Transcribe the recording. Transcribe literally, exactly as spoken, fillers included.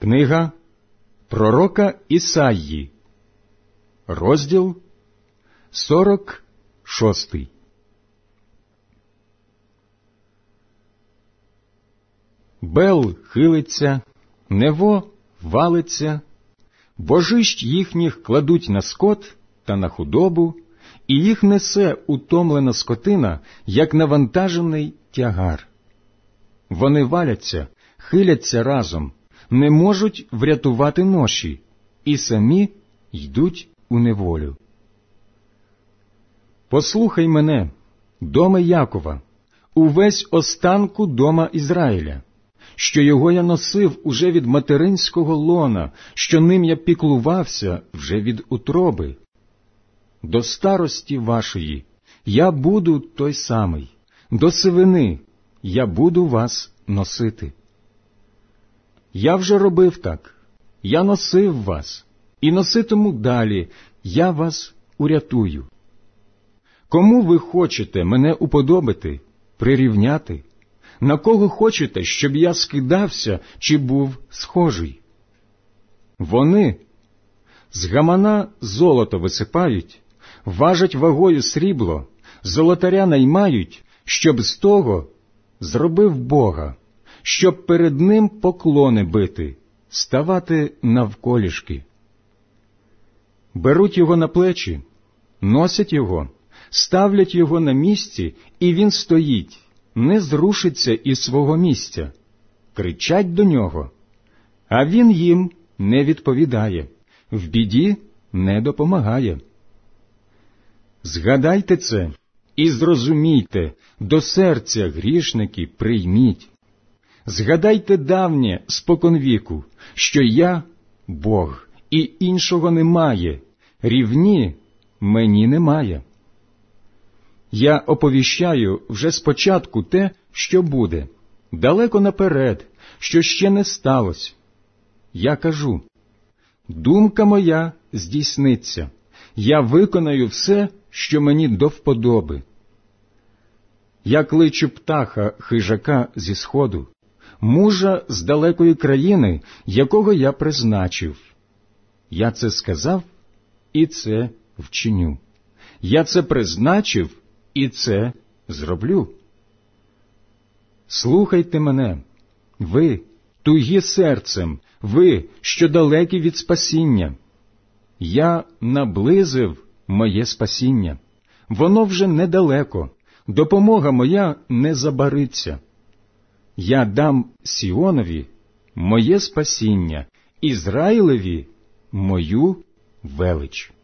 Книга пророка Ісаї, розділ сорок шостий. Бел хилиться, Нево валиться, божищ їхніх кладуть на скот та на худобу, і їх несе утомлена скотина, як навантажений тягар. Вони валяться, хиляться разом, не можуть врятувати ноші, і самі йдуть у неволю. Послухай мене, доме Якова, увесь останку дома Ізраїля, що його я носив уже від материнського лона, що ним я піклувався вже від утроби. До старості вашої я буду той самий, до сивини я буду вас носити. Я вже робив так, я носив вас, і носитиму далі, я вас урятую. Кому ви хочете мене уподобити, прирівняти? На кого хочете, щоб я скидався чи був схожий? Вони з гамана золото висипають, важать вагою срібло, золотаря наймають, щоб з того зробив Бога, щоб перед ним поклони бити, ставати навколішки. Беруть його на плечі, носять його, ставлять його на місці, і він стоїть, не зрушиться із свого місця. Кричать до нього, а він їм не відповідає, в біді не допомагає. Згадайте це і зрозумійте, до серця, грішники, прийміть. Згадайте давнє споконвіку, що я – Бог, і іншого немає, рівні мені немає. Я оповіщаю вже спочатку те, що буде, далеко наперед, що ще не сталося. Я кажу, думка моя здійсниться, я виконаю все, що мені до вподоби. Я кличу птаха хижака зі сходу, мужа з далекої країни, якого я призначив. Я це сказав, і це вчиню. Я це призначив, і це зроблю. Слухайте мене, ви, тугі серцем, ви, що далекі від спасіння. Я наблизив моє спасіння. Воно вже недалеко, допомога моя не забариться. Я дам Сіонові моє спасіння, Ізраїлеві мою велич.